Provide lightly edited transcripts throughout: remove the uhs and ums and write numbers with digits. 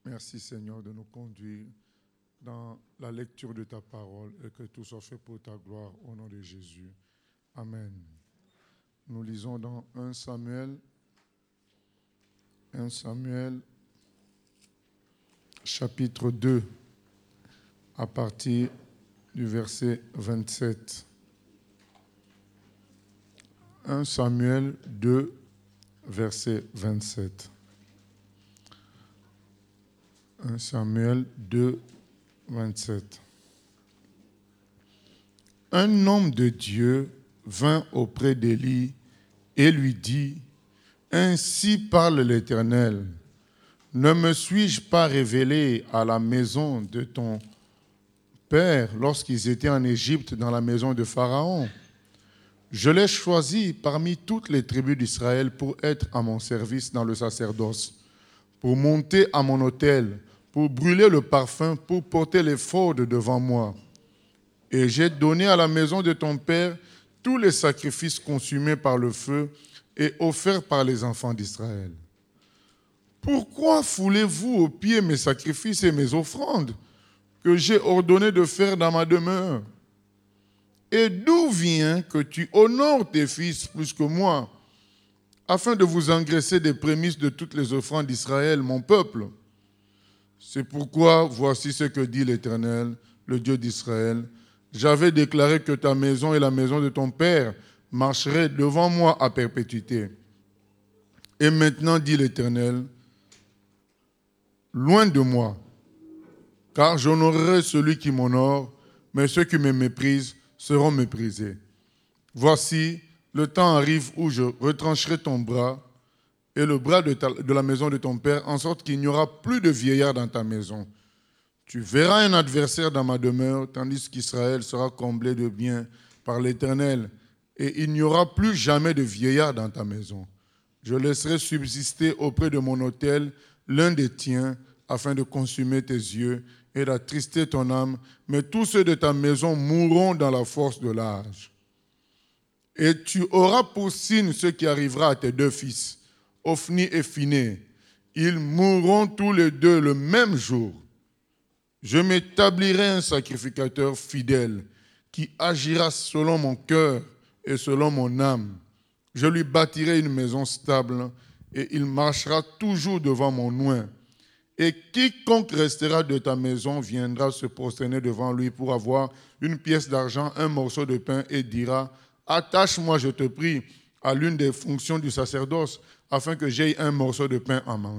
Merci Seigneur de nous conduire dans la lecture de ta parole et que tout soit fait pour ta gloire au nom de Jésus. Amen. Nous lisons dans 1 Samuel chapitre 2 à partir du verset 27. 1 Samuel 2, verset 27. 1 Samuel 2, 27. Un homme de Dieu vint auprès d'Élie et lui dit, « Ainsi parle l'Éternel, ne me suis-je pas révélé à la maison de ton père lorsqu'ils étaient en Égypte dans la maison de Pharaon ? Je l'ai choisi parmi toutes les tribus d'Israël pour être à mon service dans le sacerdoce, pour monter à mon autel, pour brûler le parfum, pour porter l'éphod devant moi. Et j'ai donné à la maison de ton père tous les sacrifices consumés par le feu et offerts par les enfants d'Israël. Pourquoi foulez-vous aux pieds mes sacrifices et mes offrandes que j'ai ordonné de faire dans ma demeure ? Et d'où vient que tu honores tes fils plus que moi, afin de vous engraisser des prémices de toutes les offrandes d'Israël, mon peuple ? C'est pourquoi, voici ce que dit l'Éternel, le Dieu d'Israël. J'avais déclaré que ta maison et la maison de ton père marcheraient devant moi à perpétuité. Et maintenant, dit l'Éternel, loin de moi, car j'honorerai celui qui m'honore, mais ceux qui me méprisent seront méprisés. Voici, le temps arrive où je retrancherai ton bras et le bras de la maison de ton père, en sorte qu'il n'y aura plus de vieillard dans ta maison. Tu verras un adversaire dans ma demeure, tandis qu'Israël sera comblé de biens par l'Éternel, et il n'y aura plus jamais de vieillard dans ta maison. Je laisserai subsister auprès de mon autel l'un des tiens, afin de consumer tes yeux et d'attrister ton âme, mais tous ceux de ta maison mourront dans la force de l'âge. Et tu auras pour signe ce qui arrivera à tes deux fils, Ophni et Phiné. Ils mourront tous les deux le même jour. Je m'établirai un sacrificateur fidèle qui agira selon mon cœur et selon mon âme. Je lui bâtirai une maison stable et il marchera toujours devant mon oint. Et quiconque restera de ta maison viendra se prosterner devant lui pour avoir une pièce d'argent, un morceau de pain et dira, « Attache-moi, je te prie, à l'une des fonctions du sacerdoce, afin que j'aie un morceau de pain à manger. »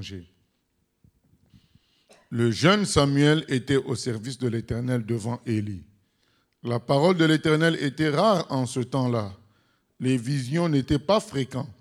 Le jeune Samuel était au service de l'Éternel devant Élie. La parole de l'Éternel était rare en ce temps-là. Les visions n'étaient pas fréquentes.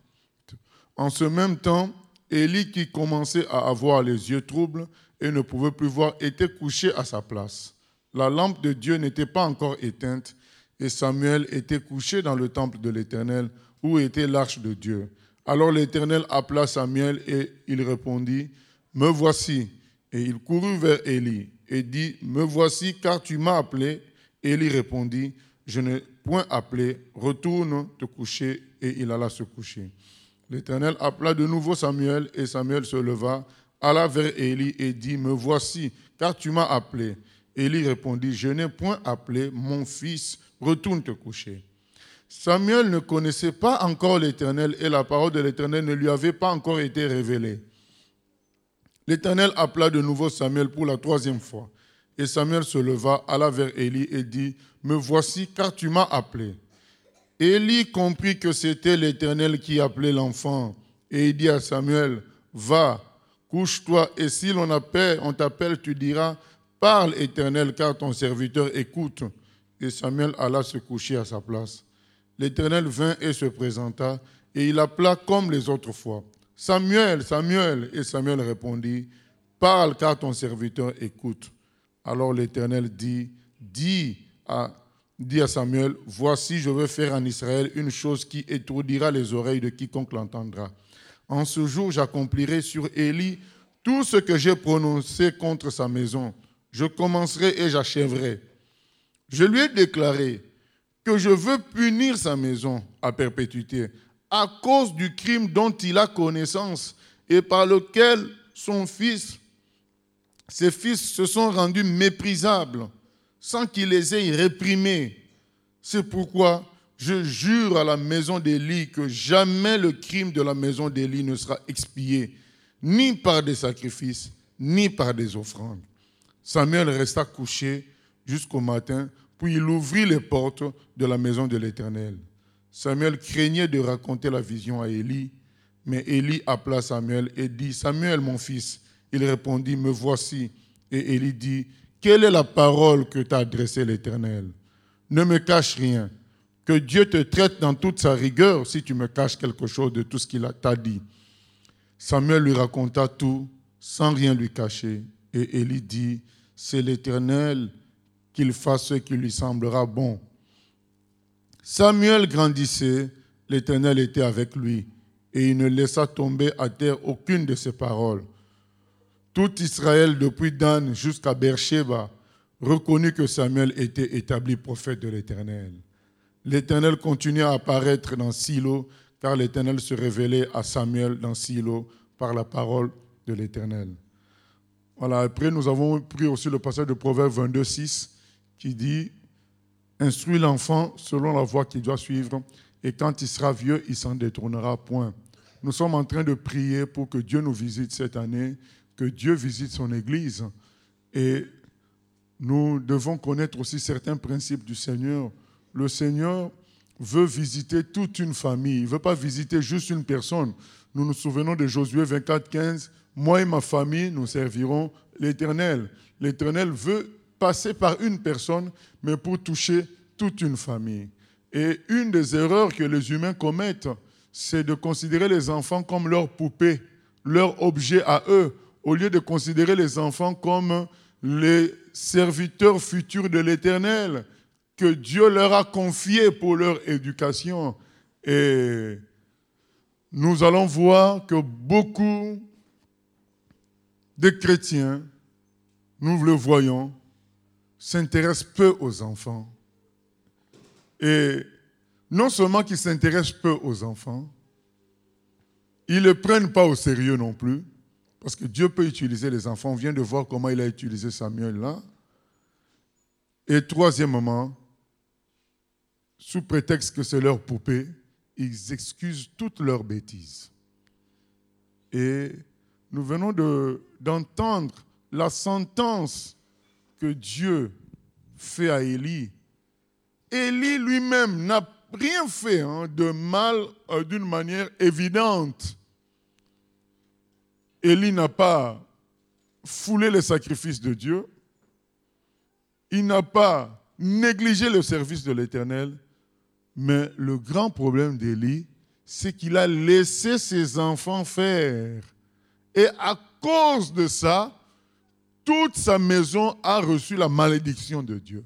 En ce même temps, Élie, qui commençait à avoir les yeux troubles et ne pouvait plus voir, était couché à sa place. La lampe de Dieu n'était pas encore éteinte et Samuel était couché dans le temple de l'Éternel où était l'arche de Dieu. Alors l'Éternel appela Samuel et il répondit, « Me voici ». Et il courut vers Élie et dit, « Me voici, car tu m'as appelé. » Élie répondit, « Je n'ai point appelé, retourne te coucher. » Et il alla se coucher. L'Éternel appela de nouveau Samuel, et Samuel se leva, alla vers Élie et dit, « Me voici, car tu m'as appelé. » Élie répondit, « Je n'ai point appelé, mon fils, retourne te coucher. » Samuel ne connaissait pas encore l'Éternel, et la parole de l'Éternel ne lui avait pas encore été révélée. L'Éternel appela de nouveau Samuel pour la troisième fois. Et Samuel se leva, alla vers Élie et dit, « Me voici, car tu m'as appelé. » Élie comprit que c'était l'Éternel qui appelait l'enfant. Et il dit à Samuel, « Va, couche-toi, et si on t'appelle, tu diras, « Parle, Éternel, car ton serviteur écoute. » Et Samuel alla se coucher à sa place. L'Éternel vint et se présenta, et il appela comme les autres fois. « Samuel, Samuel !» Et Samuel répondit, « Parle, car ton serviteur écoute. » Alors l'Éternel dit à Samuel, « Voici, je veux faire en Israël une chose qui étourdira les oreilles de quiconque l'entendra. En ce jour, j'accomplirai sur Élie tout ce que j'ai prononcé contre sa maison. Je commencerai et j'achèverai. Je lui ai déclaré que je veux punir sa maison à perpétuité à cause du crime dont il a connaissance et par lequel son fils ses fils se sont rendus méprisables sans qu'il les ait réprimés. C'est pourquoi je jure à la maison d'Élie que jamais le crime de la maison d'Élie ne sera expié, ni par des sacrifices, ni par des offrandes. Samuel resta couché jusqu'au matin, puis il ouvrit les portes de la maison de l'Éternel. Samuel craignait de raconter la vision à Élie, mais Élie appela Samuel et dit « Samuel, mon fils ». Il répondit « Me voici ». Et Élie dit « Quelle est la parole que t'a adressée l'Éternel ? Ne me cache rien. Que Dieu te traite dans toute sa rigueur si tu me caches quelque chose de tout ce qu'il t'a dit. » Samuel lui raconta tout sans rien lui cacher. Et Élie dit « C'est l'Éternel qu'il fasse ce qui lui semblera bon. » Samuel grandissait, l'Éternel était avec lui, et il ne laissa tomber à terre aucune de ses paroles. Tout Israël, depuis Dan jusqu'à Beersheba, reconnut que Samuel était établi prophète de l'Éternel. L'Éternel continuait à apparaître dans Silo, car l'Éternel se révélait à Samuel dans Silo par la parole de l'Éternel. Voilà, après nous avons pris aussi le passage de Proverbe 22, 6, qui dit « Instruis l'enfant selon la voie qu'il doit suivre, et quand il sera vieux, il s'en détournera point. » Nous sommes en train de prier pour que Dieu nous visite cette année, que Dieu visite son Église. Et nous devons connaître aussi certains principes du Seigneur. Le Seigneur veut visiter toute une famille. Il ne veut pas visiter juste une personne. Nous nous souvenons de Josué 24, 15. « Moi et ma famille, nous servirons l'Éternel. » L'Éternel veut passer par une personne, mais pour toucher toute une famille. Et une des erreurs que les humains commettent, c'est de considérer les enfants comme leurs poupées, leur objet à eux, au lieu de considérer les enfants comme les serviteurs futurs de l'Éternel que Dieu leur a confiés pour leur éducation. Et nous allons voir que beaucoup de chrétiens, nous le voyons, s'intéressent peu aux enfants. Et non seulement qu'ils s'intéressent peu aux enfants, ils ne les prennent pas au sérieux non plus, parce que Dieu peut utiliser les enfants. On vient de voir comment il a utilisé Samuel là. Et troisièmement, sous prétexte que c'est leur poupée, ils excusent toutes leurs bêtises. Et nous venons d'entendre la sentence que Dieu fait à Élie. Élie lui-même n'a rien fait de mal d'une manière évidente. Élie n'a pas foulé les sacrifices de Dieu. Il n'a pas négligé le service de l'Éternel. Mais le grand problème d'Élie, c'est qu'il a laissé ses enfants faire. Et à cause de ça, toute sa maison a reçu la malédiction de Dieu.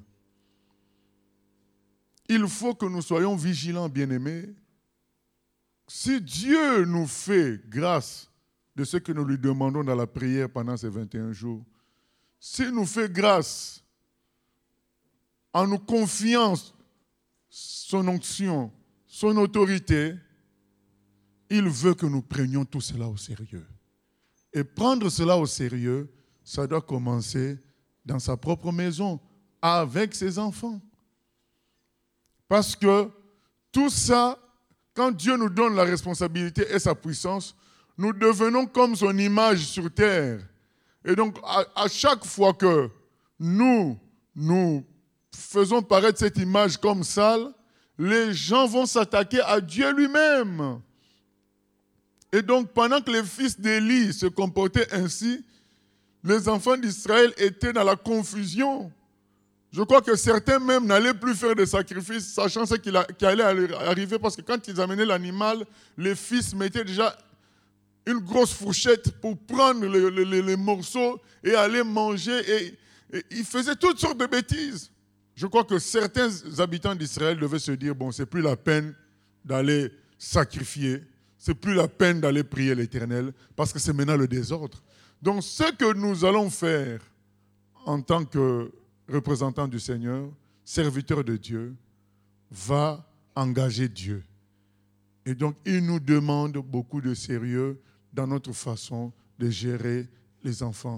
Il faut que nous soyons vigilants, bien-aimés. Si Dieu nous fait grâce de ce que nous lui demandons dans la prière pendant ces 21 jours, s'il nous fait grâce en nous confiant son onction, son autorité, il veut que nous prenions tout cela au sérieux. Et prendre cela au sérieux, ça doit commencer dans sa propre maison, avec ses enfants. Parce que tout ça, quand Dieu nous donne la responsabilité et sa puissance, nous devenons comme son image sur terre. Et donc, à chaque fois que nous faisons paraître cette image comme sale, les gens vont s'attaquer à Dieu lui-même. Et donc, pendant que les fils d'Élie se comportaient ainsi, les enfants d'Israël étaient dans la confusion. Je crois que certains même n'allaient plus faire de sacrifices, sachant ce qui allait arriver, parce que quand ils amenaient l'animal, les fils mettaient déjà une grosse fourchette pour prendre les morceaux et aller manger. Et ils faisaient toutes sortes de bêtises. Je crois que certains habitants d'Israël devaient se dire, bon, c'est plus la peine d'aller sacrifier, c'est plus la peine d'aller prier l'Éternel, parce que c'est maintenant le désordre. Donc, ce que nous allons faire en tant que représentants du Seigneur, serviteurs de Dieu, va engager Dieu. Et donc, il nous demande beaucoup de sérieux dans notre façon de gérer les enfants.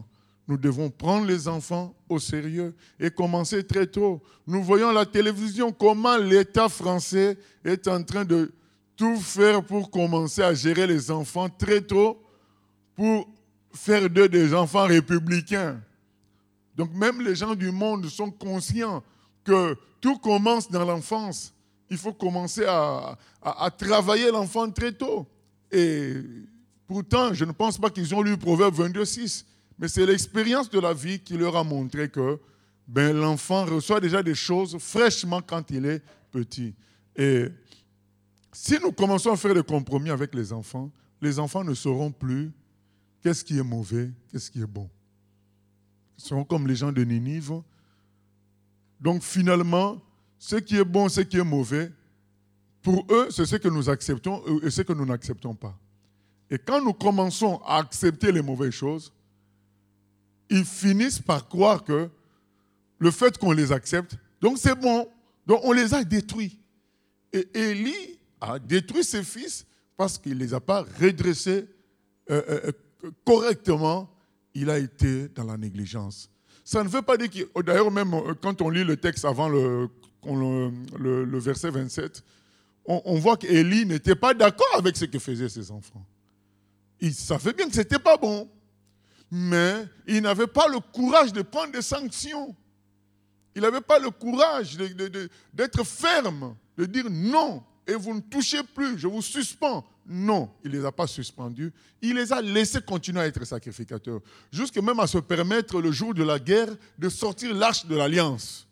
nous devons prendre les enfants au sérieux et commencer très tôt. Nous voyons à la télévision comment l'État français est en train de tout faire pour commencer à gérer les enfants très tôt, pour faire d'eux des enfants républicains. Donc même les gens du monde sont conscients que tout commence dans l'enfance. Il faut commencer à travailler l'enfant très tôt. Et pourtant, je ne pense pas qu'ils ont lu Proverbe 22:6, mais c'est l'expérience de la vie qui leur a montré que l'enfant reçoit déjà des choses fraîchement quand il est petit. Et si nous commençons à faire des compromis avec les enfants ne sauront plus qu'est-ce qui est mauvais, qu'est-ce qui est bon. Ils seront comme les gens de Ninive. Donc finalement, ce qui est bon, ce qui est mauvais, pour eux, c'est ce que nous acceptons et ce que nous n'acceptons pas. Et quand nous commençons à accepter les mauvaises choses, ils finissent par croire que le fait qu'on les accepte, donc c'est bon. Donc on les a détruits. Et Élie a détruit ses fils parce qu'il ne les a pas redressés correctement. Il a été dans la négligence. Ça ne veut pas dire qu'il... D'ailleurs, même quand on lit le texte avant le verset 27, on voit qu'Élie n'était pas d'accord avec ce que faisaient ses enfants. Il savait bien que ce n'était pas bon, mais il n'avait pas le courage de prendre des sanctions. Il n'avait pas le courage d'être ferme, de dire non, et vous ne touchez plus, je vous suspends. Non, il ne les a pas suspendus. Il les a laissés continuer à être sacrificateurs. Jusque même à se permettre, le jour de la guerre, de sortir l'arche de l'alliance.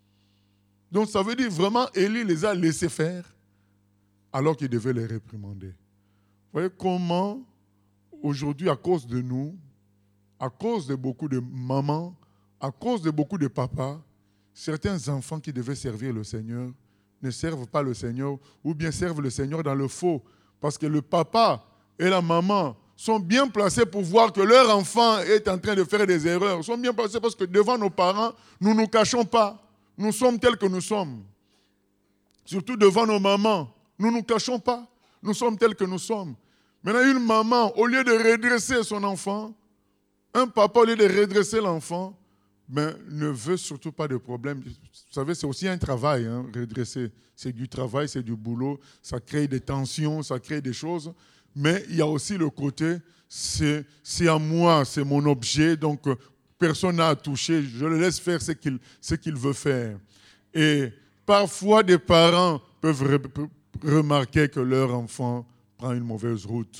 Donc ça veut dire vraiment, Élie les a laissés faire, alors qu'il devait les réprimander. Vous voyez comment, aujourd'hui, à cause de nous, à cause de beaucoup de mamans, à cause de beaucoup de papas, certains enfants qui devaient servir le Seigneur ne servent pas le Seigneur, ou bien servent le Seigneur dans le faux. Parce que le papa et la maman sont bien placés pour voir que leur enfant est en train de faire des erreurs. Ils sont bien placés parce que devant nos parents, nous ne nous cachons pas. Nous sommes tels que nous sommes. Surtout devant nos mamans, nous ne nous cachons pas. Nous sommes tels que nous sommes. Maintenant, une maman, au lieu de redresser son enfant, un papa, au lieu de redresser l'enfant, ne veut surtout pas de problème. Vous savez, c'est aussi un travail, redresser. C'est du travail, c'est du boulot, ça crée des tensions, ça crée des choses. Mais il y a aussi le côté, c'est à moi, c'est mon objet, donc personne n'a à toucher, je le laisse faire ce qu'il veut faire. Et parfois, des parents peuvent remarquer que leur enfant prend une mauvaise route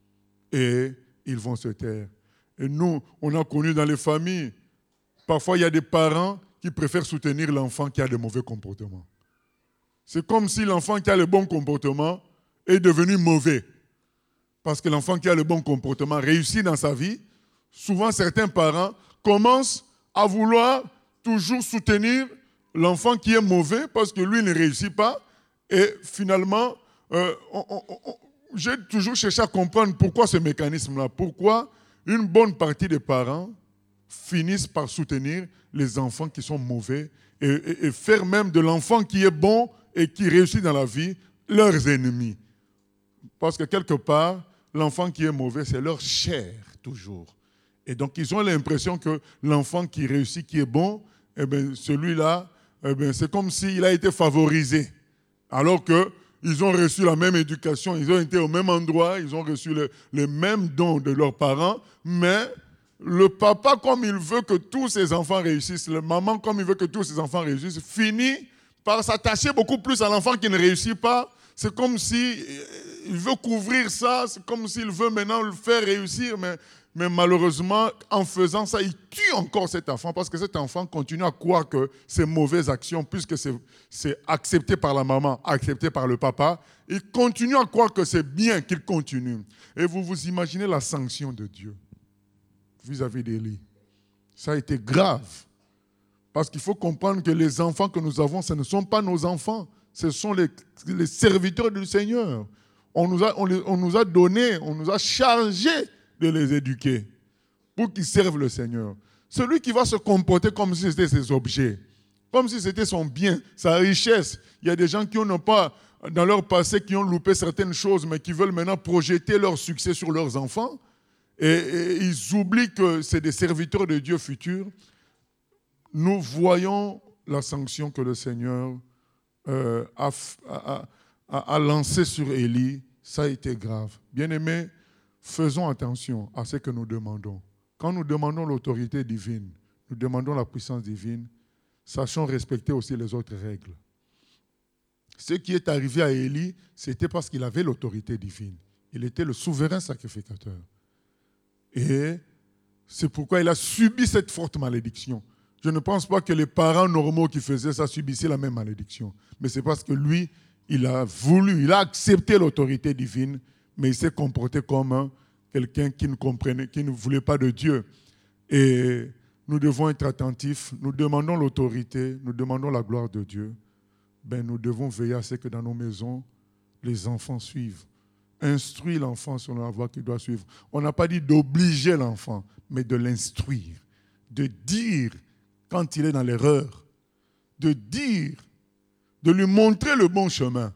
et ils vont se taire. Et nous, on a connu dans les familles, parfois il y a des parents qui préfèrent soutenir l'enfant qui a de mauvais comportements. C'est comme si l'enfant qui a le bon comportement est devenu mauvais. Parce que l'enfant qui a le bon comportement réussit dans sa vie. Souvent, certains parents commencent à vouloir toujours soutenir l'enfant qui est mauvais parce que lui ne réussit pas. Et finalement, j'ai toujours cherché à comprendre pourquoi ce mécanisme-là. Pourquoi une bonne partie des parents finissent par soutenir les enfants qui sont mauvais et faire même de l'enfant qui est bon et qui réussit dans la vie leurs ennemis. Parce que quelque part, l'enfant qui est mauvais, c'est leur chair toujours. Et donc, ils ont l'impression que l'enfant qui réussit, qui est bon, celui-là, c'est comme s'il a été favorisé. Alors qu'ils ont reçu la même éducation, ils ont été au même endroit, ils ont reçu les mêmes dons de leurs parents, mais le papa, comme il veut que tous ses enfants réussissent, la maman, comme il veut que tous ses enfants réussissent, finit par s'attacher beaucoup plus à l'enfant qui ne réussit pas. C'est comme s'il veut couvrir ça, c'est comme s'il veut maintenant le faire réussir, mais malheureusement, en faisant ça, il tue encore cet enfant parce que cet enfant continue à croire que ces mauvaises actions, puisque c'est accepté par la maman, accepté par le papa, il continue à croire que c'est bien qu'il continue. Et vous imaginez la sanction de Dieu vis-à-vis d'Élie. Ça a été grave. Parce qu'il faut comprendre que les enfants que nous avons, ce ne sont pas nos enfants. Ce sont les serviteurs du Seigneur. On nous a donné, on nous a chargés de les éduquer pour qu'ils servent le Seigneur. Celui qui va se comporter comme si c'était ses objets, comme si c'était son bien, sa richesse. Il y a des gens qui n'ont pas, dans leur passé, qui ont loupé certaines choses, mais qui veulent maintenant projeter leur succès sur leurs enfants. et ils oublient que c'est des serviteurs de Dieu futurs, nous voyons la sanction que le Seigneur a lancée sur Élie. Ça a été grave. Bien-aimés, faisons attention à ce que nous demandons. Quand nous demandons l'autorité divine, nous demandons la puissance divine, sachons respecter aussi les autres règles. Ce qui est arrivé à Élie, c'était parce qu'il avait l'autorité divine. Il était le souverain sacrificateur. Et c'est pourquoi il a subi cette forte malédiction. Je ne pense pas que les parents normaux qui faisaient ça subissaient la même malédiction. Mais c'est parce que lui, il a accepté l'autorité divine, mais il s'est comporté comme quelqu'un qui ne comprenait, qui ne voulait pas de Dieu. Et nous devons être attentifs. Nous demandons l'autorité, nous demandons la gloire de Dieu. Nous devons veiller à ce que dans nos maisons, les enfants suivent. Instruire l'enfant sur la voie qu'il doit suivre. On n'a pas dit d'obliger l'enfant, mais de l'instruire. De dire quand il est dans l'erreur. De dire, de lui montrer le bon chemin.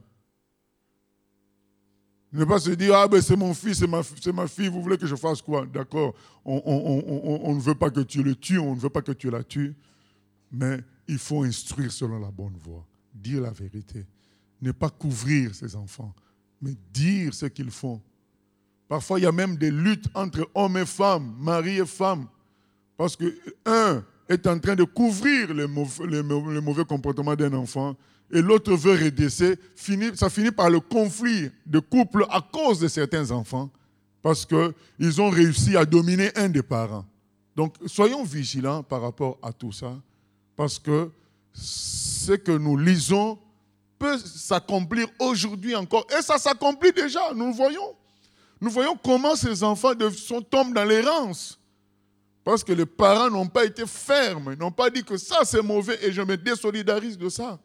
Ne pas se dire, c'est mon fils, c'est ma fille, vous voulez que je fasse quoi? D'accord, on ne veut pas que tu le tues, on ne veut pas que tu la tues, mais il faut instruire selon la bonne voie, dire la vérité. Ne pas couvrir ses enfants, mais dire ce qu'ils font. Parfois, il y a même des luttes entre hommes et femmes, mari et femme, parce que un est en train de couvrir les mauvais comportements d'un enfant, et l'autre veut redresser, ça finit par le conflit de couple à cause de certains enfants, parce qu'ils ont réussi à dominer un des parents. Donc, soyons vigilants par rapport à tout ça, parce que ce que nous lisons peut s'accomplir aujourd'hui encore, et ça s'accomplit déjà, nous le voyons. Nous voyons comment ces enfants tombent dans l'errance, parce que les parents n'ont pas été fermes, n'ont pas dit que ça c'est mauvais, et je me désolidarise de ça.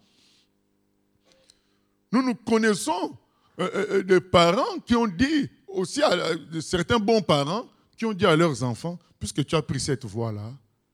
Nous connaissons des parents qui ont dit, aussi certains bons parents, qui ont dit à leurs enfants, puisque tu as pris cette voie-là,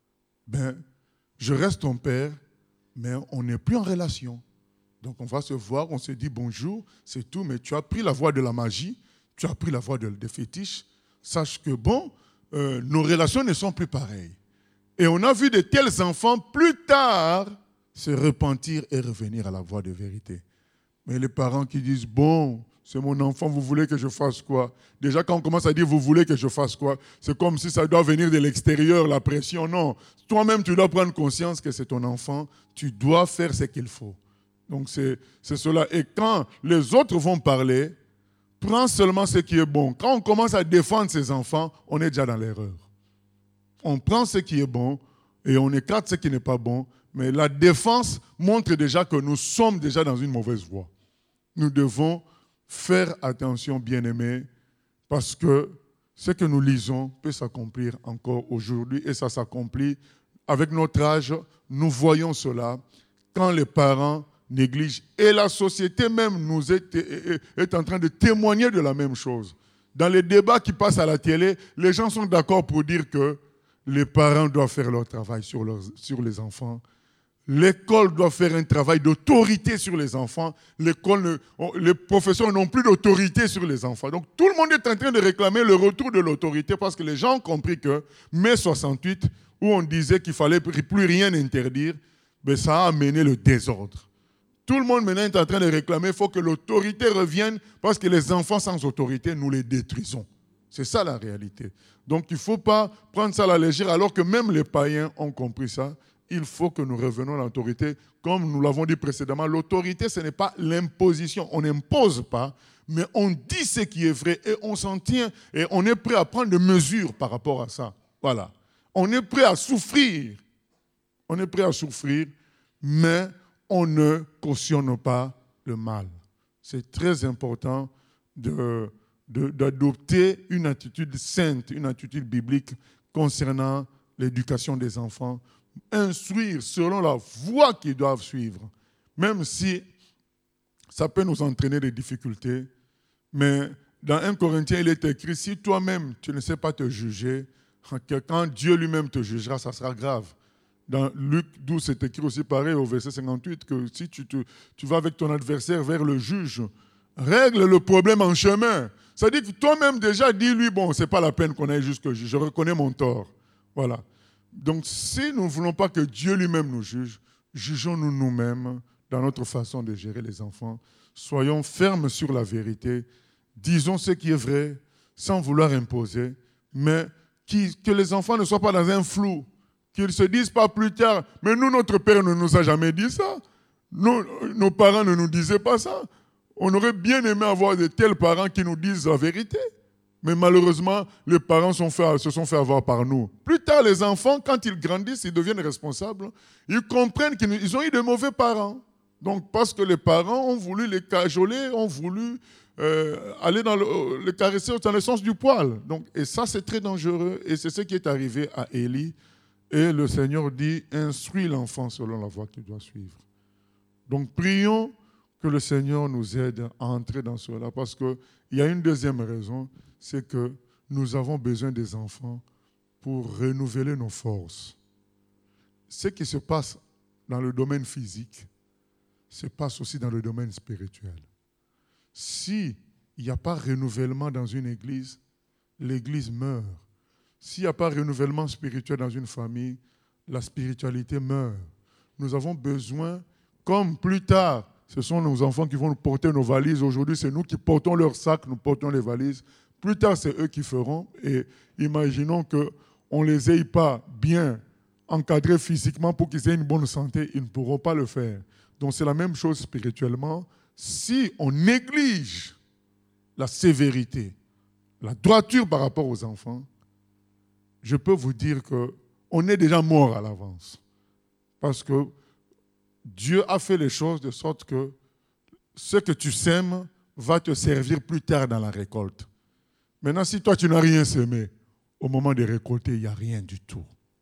je reste ton père, mais on n'est plus en relation. Donc on va se voir, on se dit bonjour, c'est tout, mais tu as pris la voie de la magie, tu as pris la voie des fétiches, sache que nos relations ne sont plus pareilles. Et on a vu de tels enfants plus tard se repentir et revenir à la voie de vérité. Mais les parents qui disent, c'est mon enfant, vous voulez que je fasse quoi? Déjà, quand on commence à dire, vous voulez que je fasse quoi? C'est comme si ça doit venir de l'extérieur, la pression. Non, toi-même, tu dois prendre conscience que c'est ton enfant. Tu dois faire ce qu'il faut. Donc, c'est cela. Et quand les autres vont parler, prends seulement ce qui est bon. Quand on commence à défendre ses enfants, on est déjà dans l'erreur. On prend ce qui est bon et on écarte ce qui n'est pas bon. Mais la défense montre déjà que nous sommes déjà dans une mauvaise voie. Nous devons faire attention, bien-aimés, parce que ce que nous lisons peut s'accomplir encore aujourd'hui et ça s'accomplit avec notre âge. Nous voyons cela quand les parents négligent et la société même nous est en train de témoigner de la même chose. Dans les débats qui passent à la télé, les gens sont d'accord pour dire que les parents doivent faire leur travail sur les enfants. L'école doit faire un travail d'autorité sur les enfants. Les professeurs n'ont plus d'autorité sur les enfants. Donc tout le monde est en train de réclamer le retour de l'autorité parce que les gens ont compris que mai 68, où on disait qu'il ne fallait plus rien interdire, ça a amené le désordre. Tout le monde maintenant est en train de réclamer qu'il faut que l'autorité revienne parce que les enfants sans autorité, nous les détruisons. C'est ça la réalité. Donc il ne faut pas prendre ça à la légère alors que même les païens ont compris ça. Il faut que nous revenions à l'autorité. Comme nous l'avons dit précédemment, l'autorité, ce n'est pas l'imposition. On n'impose pas, mais on dit ce qui est vrai et on s'en tient et on est prêt à prendre des mesures par rapport à ça. Voilà. On est prêt à souffrir. On est prêt à souffrir, mais on ne cautionne pas le mal. C'est très important d'adopter une attitude sainte, une attitude biblique concernant l'éducation des enfants. Instruire selon la voie qu'ils doivent suivre, même si ça peut nous entraîner des difficultés. Mais dans 1 Corinthiens, il est écrit, si toi-même tu ne sais pas te juger, quand Dieu lui-même te jugera, ça sera grave. Dans Luc 12, c'est écrit aussi pareil au verset 58, que si tu vas avec ton adversaire vers le juge, Règle le problème en chemin. C'est-à-dire que toi-même déjà, dis-lui, bon, c'est pas la peine qu'on aille jusqu'au juge, je reconnais mon tort. Voilà. Donc, si nous ne voulons pas que Dieu lui-même nous juge, jugeons-nous nous-mêmes dans notre façon de gérer les enfants. Soyons fermes sur la vérité. Disons ce qui est vrai, sans vouloir imposer, mais que les enfants ne soient pas dans un flou, qu'ils ne se disent pas plus tard, mais nous, notre père ne nous a jamais dit ça. Nos parents ne nous disaient pas ça. On aurait bien aimé avoir de tels parents qui nous disent la vérité. Mais malheureusement, les parents se sont fait avoir par nous. Plus tard, les enfants, quand ils grandissent, ils deviennent responsables. Ils comprennent qu'ils ont eu de mauvais parents. Donc, parce que les parents ont voulu les cajoler, ont voulu aller les caresser dans le sens du poil. Donc, et ça, c'est très dangereux. Et c'est ce qui est arrivé à Élie. Et le Seigneur dit, instruis l'enfant selon la voie qu'il doit suivre. Donc, prions que le Seigneur nous aide à entrer dans cela. Parce qu'il y a une deuxième raison, c'est que nous avons besoin des enfants pour renouveler nos forces. Ce qui se passe dans le domaine physique se passe aussi dans le domaine spirituel. S'il n'y a pas renouvellement dans une église, l'église meurt. S'il n'y a pas renouvellement spirituel dans une famille, la spiritualité meurt. Nous avons besoin, comme plus tard, ce sont nos enfants qui vont nous porter nos valises. Aujourd'hui, c'est nous qui portons leurs sacs, nous portons les valises. Plus tard, c'est eux qui feront. Et imaginons qu'on ne les ait pas bien encadrés physiquement pour qu'ils aient une bonne santé. Ils ne pourront pas le faire. Donc, c'est la même chose spirituellement. Si on néglige la sévérité, la droiture par rapport aux enfants, je peux vous dire qu'on est déjà mort à l'avance. Parce que Dieu a fait les choses de sorte que ce que tu sèmes va te servir plus tard dans la récolte. Maintenant, si toi, tu n'as rien semé, au moment de récolter, il n'y a rien du tout.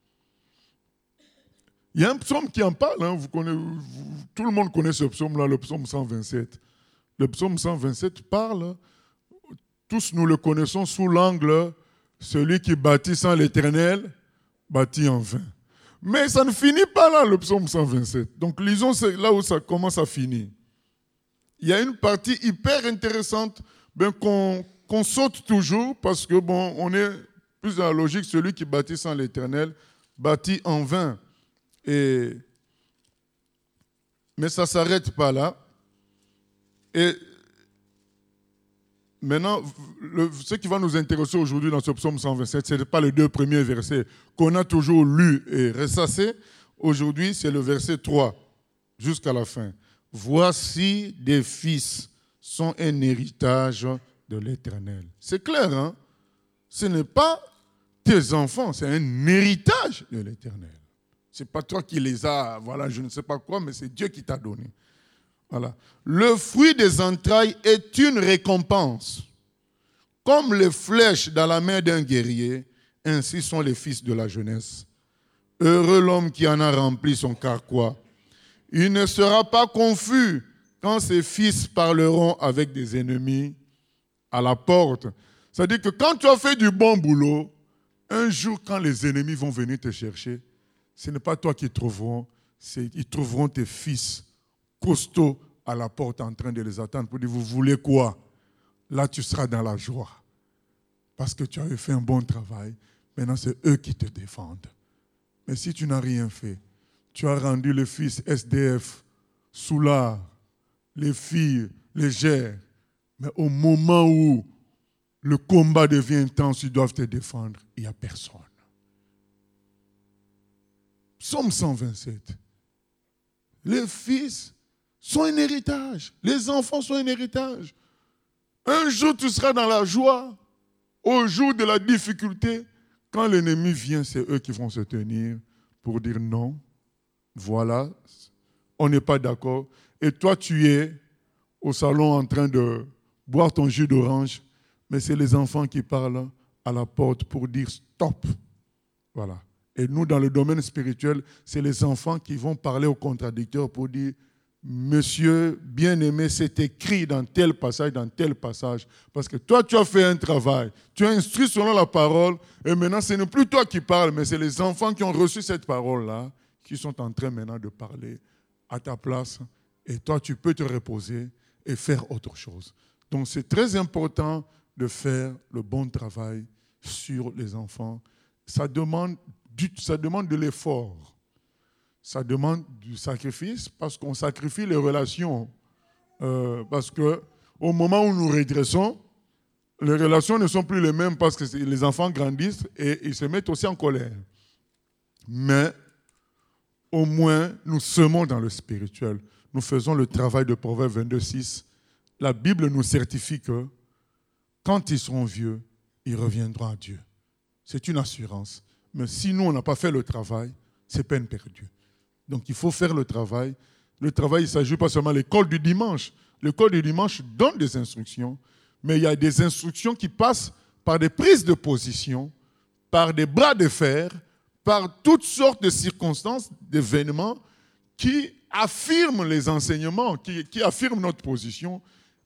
Il y a un psaume qui en parle. Tout le monde connaît ce psaume-là, le psaume 127. Le psaume 127 parle, tous nous le connaissons sous l'angle, celui qui bâtit sans l'Éternel, bâtit en vain. Mais ça ne finit pas là, le psaume 127. Donc lisons là où ça commence à finir. Il y a une partie hyper intéressante qu'on saute toujours parce que on est plus dans la logique, celui qui bâtit sans l'Éternel, bâtit en vain. Mais ça ne s'arrête pas là. Et maintenant, ce qui va nous intéresser aujourd'hui dans ce psaume 127, ce n'est pas les deux premiers versets qu'on a toujours lus et ressassés. Aujourd'hui, c'est le verset 3 jusqu'à la fin. Voici des fils sont un héritage de l'Éternel. C'est clair, hein? Ce n'est pas tes enfants, c'est un héritage de l'Éternel. Ce n'est pas toi qui les as, voilà, je ne sais pas quoi, mais c'est Dieu qui t'a donné. Voilà. Le fruit des entrailles est une récompense. Comme les flèches dans la main d'un guerrier, ainsi sont les fils de la jeunesse. Heureux l'homme qui en a rempli son carquois. Il ne sera pas confus quand ses fils parleront avec des ennemis à la porte. C'est-à-dire que quand tu as fait du bon boulot, un jour quand les ennemis vont venir te chercher, ce n'est pas toi qui trouveront, ils trouveront tes fils costauds à la porte en train de les attendre pour dire, vous voulez quoi? Là, tu seras dans la joie. Parce que tu avais fait un bon travail. Maintenant, c'est eux qui te défendent. Mais si tu n'as rien fait, tu as rendu les fils SDF, soulards, les filles légères. Mais au moment où le combat devient intense, ils doivent te défendre, il n'y a personne. Psaume 127. Les fils sont un héritage. Les enfants sont un héritage. Un jour, tu seras dans la joie. Au jour de la difficulté, quand l'ennemi vient, c'est eux qui vont se tenir pour dire non. Voilà, on n'est pas d'accord. Et toi, tu es au salon en train de boire ton jus d'orange, mais c'est les enfants qui parlent à la porte pour dire stop. Voilà. Et nous, dans le domaine spirituel, c'est les enfants qui vont parler au contradicteur pour dire monsieur, bien-aimé, c'est écrit dans tel passage. Parce que toi, tu as fait un travail. Tu as instruit selon la parole. Et maintenant, ce n'est plus toi qui parles, mais c'est les enfants qui ont reçu cette parole-là qui sont en train maintenant de parler à ta place. Et toi, tu peux te reposer et faire autre chose. Donc c'est très important de faire le bon travail sur les enfants. Ça demande de l'effort. Ça demande du sacrifice parce qu'on sacrifie les relations. Parce qu'au moment où nous régressons, les relations ne sont plus les mêmes parce que les enfants grandissent et ils se mettent aussi en colère. Mais au moins, nous semons dans le spirituel. Nous faisons le travail de Proverbe 22:6. La Bible nous certifie que quand ils seront vieux, ils reviendront à Dieu. C'est une assurance. Mais si nous, on n'a pas fait le travail, c'est peine perdue. Donc il faut faire le travail. Le travail, il ne s'agit pas seulement de l'école du dimanche. L'école du dimanche donne des instructions, mais il y a des instructions qui passent par des prises de position, par des bras de fer, par toutes sortes de circonstances, d'événements qui affirment les enseignements, qui affirment notre position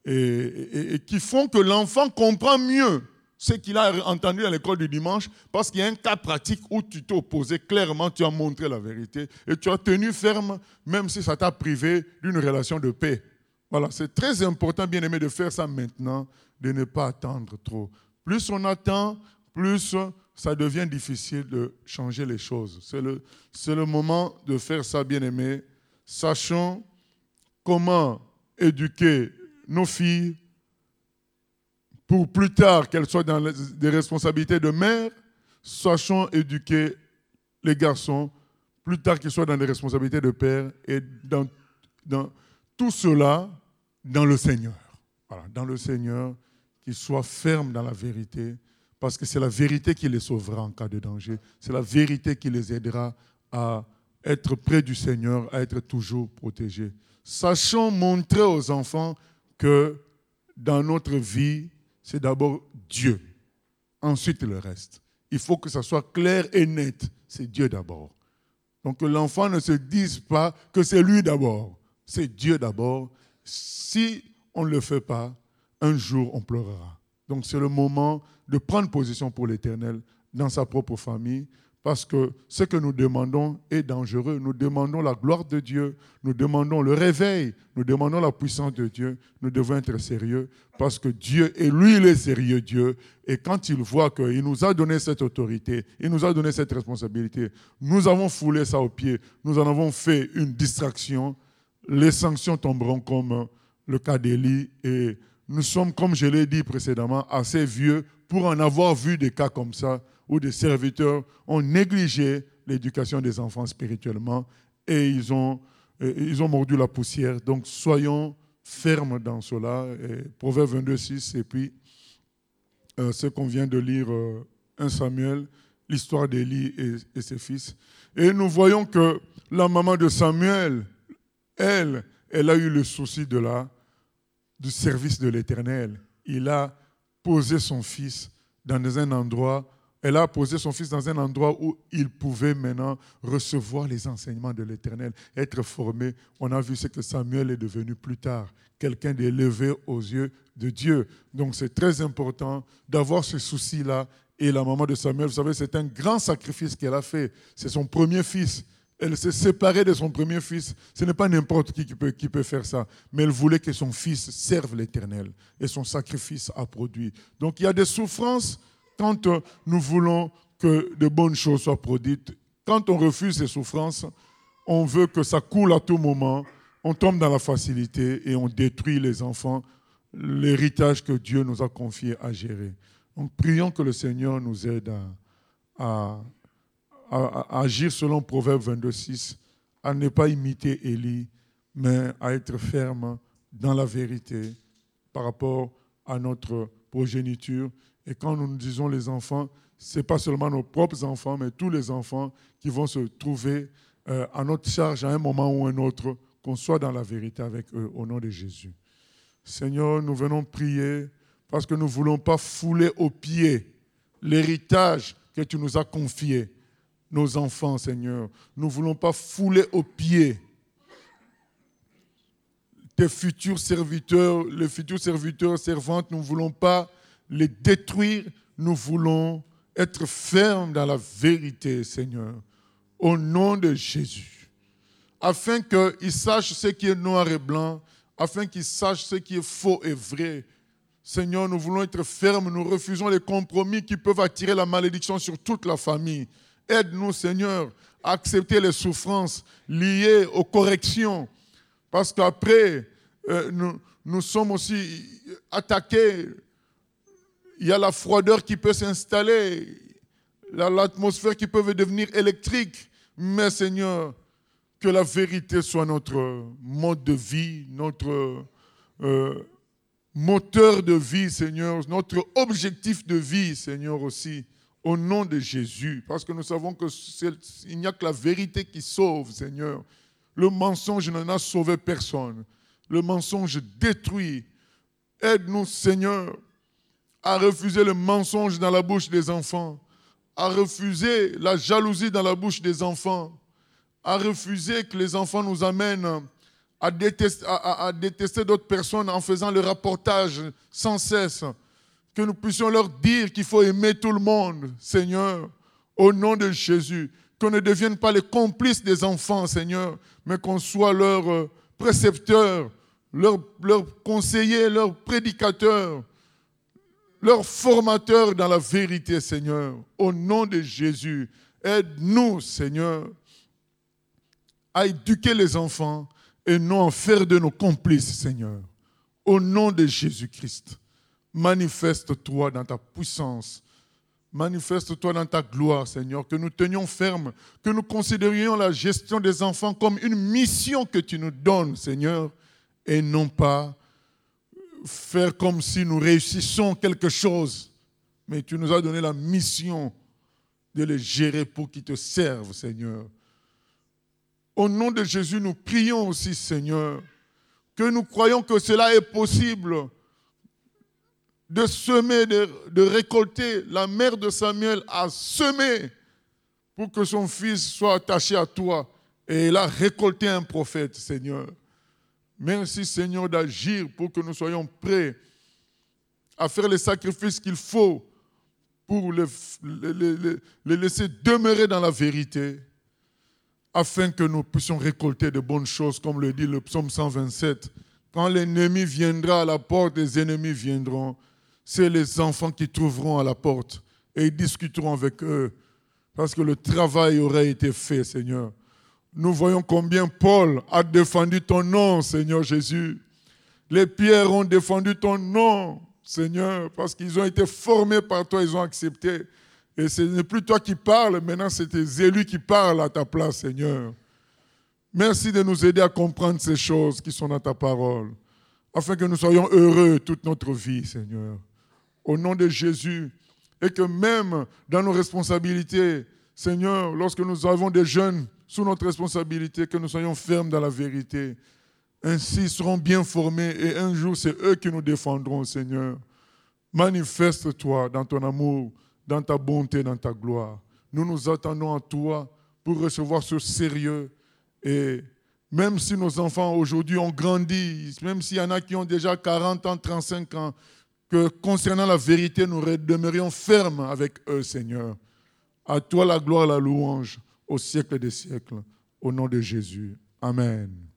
et qui font que l'enfant comprend mieux ce qu'il a entendu à l'école du dimanche, parce qu'il y a un cas pratique où tu t'es opposé clairement, tu as montré la vérité et tu as tenu ferme, même si ça t'a privé d'une relation de paix. Voilà, c'est très important, bien aimé, de faire ça maintenant, de ne pas attendre trop. Plus on attend, plus ça devient difficile de changer les choses. C'est le moment de faire ça, bien aimé. Sachons comment éduquer nos filles pour plus tard qu'elles soient dans des responsabilités de mère. Sachons éduquer les garçons plus tard qu'ils soient dans des responsabilités de père, et dans tout cela dans le Seigneur. Voilà, dans le Seigneur, qu'ils soient fermes dans la vérité, parce que c'est la vérité qui les sauvera en cas de danger. C'est la vérité qui les aidera à être près du Seigneur, à être toujours protégés. Sachons montrer aux enfants que dans notre vie, c'est d'abord Dieu, ensuite le reste. Il faut que ça soit clair et net. C'est Dieu d'abord. Donc que l'enfant ne se dise pas que c'est lui d'abord. C'est Dieu d'abord. Si on ne le fait pas, un jour on pleurera. Donc c'est le moment de prendre position pour l'Éternel dans sa propre famille, parce que ce que nous demandons est dangereux. Nous demandons la gloire de Dieu, nous demandons le réveil, nous demandons la puissance de Dieu. Nous devons être sérieux parce que Dieu, et lui, il est sérieux, Dieu. Et quand il voit qu'il nous a donné cette autorité, il nous a donné cette responsabilité, nous avons foulé ça aux pieds, nous en avons fait une distraction, les sanctions tomberont comme le cas d'Élie. Et nous sommes, comme je l'ai dit précédemment, assez vieux pour en avoir vu des cas comme ça, où des serviteurs ont négligé l'éducation des enfants spirituellement et ils ont mordu la poussière. Donc soyons fermes dans cela. Et Proverbe 22:6, et puis ce qu'on vient de lire, 1 Samuel, l'histoire d'Élie et ses fils. Et nous voyons que la maman de Samuel, elle a eu le souci du service de l'Éternel. Il a posé son fils dans un endroit. Elle a posé son fils dans un endroit où il pouvait maintenant recevoir les enseignements de l'Éternel, être formé. On a vu ce que Samuel est devenu plus tard, quelqu'un d'élevé aux yeux de Dieu. Donc c'est très important d'avoir ce souci-là. Et la maman de Samuel, vous savez, c'est un grand sacrifice qu'elle a fait. C'est son premier fils. Elle s'est séparée de son premier fils. Ce n'est pas n'importe qui peut faire ça. Mais elle voulait que son fils serve l'Éternel. Et son sacrifice a produit. Donc il y a des souffrances quand nous voulons que de bonnes choses soient produites. Quand on refuse ces souffrances, on veut que ça coule à tout moment. On tombe dans la facilité et on détruit les enfants, l'héritage que Dieu nous a confié à gérer. Donc prions que le Seigneur nous aide à agir selon Proverbe 22:6, à ne pas imiter Élie, mais à être ferme dans la vérité par rapport à notre progéniture. Et quand nous disons les enfants, ce n'est pas seulement nos propres enfants, mais tous les enfants qui vont se trouver à notre charge à un moment ou un autre, qu'on soit dans la vérité avec eux, au nom de Jésus. Seigneur, nous venons prier parce que nous ne voulons pas fouler aux pieds l'héritage que tu nous as confié, nos enfants, Seigneur. Nous ne voulons pas fouler aux pieds tes futurs serviteurs, les futurs serviteurs, servantes. Nous ne voulons pas les détruire. Nous voulons être fermes dans la vérité, Seigneur, au nom de Jésus, afin qu'ils sachent ce qui est noir et blanc, afin qu'ils sachent ce qui est faux et vrai. Seigneur, nous voulons être fermes, nous refusons les compromis qui peuvent attirer la malédiction sur toute la famille. Aide-nous, Seigneur, à accepter les souffrances liées aux corrections, parce qu'après, nous sommes aussi attaqués. Il y a la froideur qui peut s'installer, l'atmosphère qui peut devenir électrique. Mais Seigneur, que la vérité soit notre mode de vie, notre moteur de vie, Seigneur, notre objectif de vie, Seigneur, aussi, au nom de Jésus. Parce que nous savons qu'il n'y a que la vérité qui sauve, Seigneur. Le mensonge n'en a sauvé personne. Le mensonge détruit. Aide-nous, Seigneur, à refuser le mensonge dans la bouche des enfants, à refuser la jalousie dans la bouche des enfants, à refuser que les enfants nous amènent à détester d'autres personnes en faisant le rapportage sans cesse, que nous puissions leur dire qu'il faut aimer tout le monde, Seigneur, au nom de Jésus, qu'on ne devienne pas les complices des enfants, Seigneur, mais qu'on soit leur précepteur, leur conseiller, leur prédicateur, leur formateur dans la vérité, Seigneur. Au nom de Jésus, aide-nous, Seigneur, à éduquer les enfants et non en faire de nos complices, Seigneur. Au nom de Jésus-Christ, manifeste-toi dans ta puissance. Manifeste-toi dans ta gloire, Seigneur, que nous tenions ferme, que nous considérions la gestion des enfants comme une mission que tu nous donnes, Seigneur, et non pas faire comme si nous réussissons quelque chose. Mais tu nous as donné la mission de les gérer pour qu'ils te servent, Seigneur. Au nom de Jésus, nous prions aussi, Seigneur, que nous croyons que cela est possible, de semer, de récolter. La mère de Samuel a semé pour que son fils soit attaché à toi. Et elle a récolté un prophète, Seigneur. Merci, Seigneur, d'agir pour que nous soyons prêts à faire les sacrifices qu'il faut pour les laisser demeurer dans la vérité, afin que nous puissions récolter de bonnes choses, comme le dit le psaume 127. Quand l'ennemi viendra à la porte, les ennemis viendront. C'est les enfants qui trouveront à la porte et ils discuteront avec eux, parce que le travail aurait été fait, Seigneur. Nous voyons combien Paul a défendu ton nom, Seigneur Jésus. Les pierres ont défendu ton nom, Seigneur, parce qu'ils ont été formés par toi, ils ont accepté. Et ce n'est plus toi qui parles, maintenant c'est tes élus qui parlent à ta place, Seigneur. Merci de nous aider à comprendre ces choses qui sont dans ta parole, afin que nous soyons heureux toute notre vie, Seigneur. Au nom de Jésus, et que même dans nos responsabilités, Seigneur, lorsque nous avons des jeunes sous notre responsabilité, que nous soyons fermes dans la vérité. Ainsi, ils seront bien formés et un jour, c'est eux qui nous défendront, Seigneur. Manifeste-toi dans ton amour, dans ta bonté, dans ta gloire. Nous nous attendons à toi pour recevoir ce sérieux. Et même si nos enfants aujourd'hui ont grandi, même s'il y en a qui ont déjà 40 ans, 35 ans, que concernant la vérité, nous demeurions fermes avec eux, Seigneur. À toi la gloire, la louange, au siècle des siècles. Au nom de Jésus. Amen.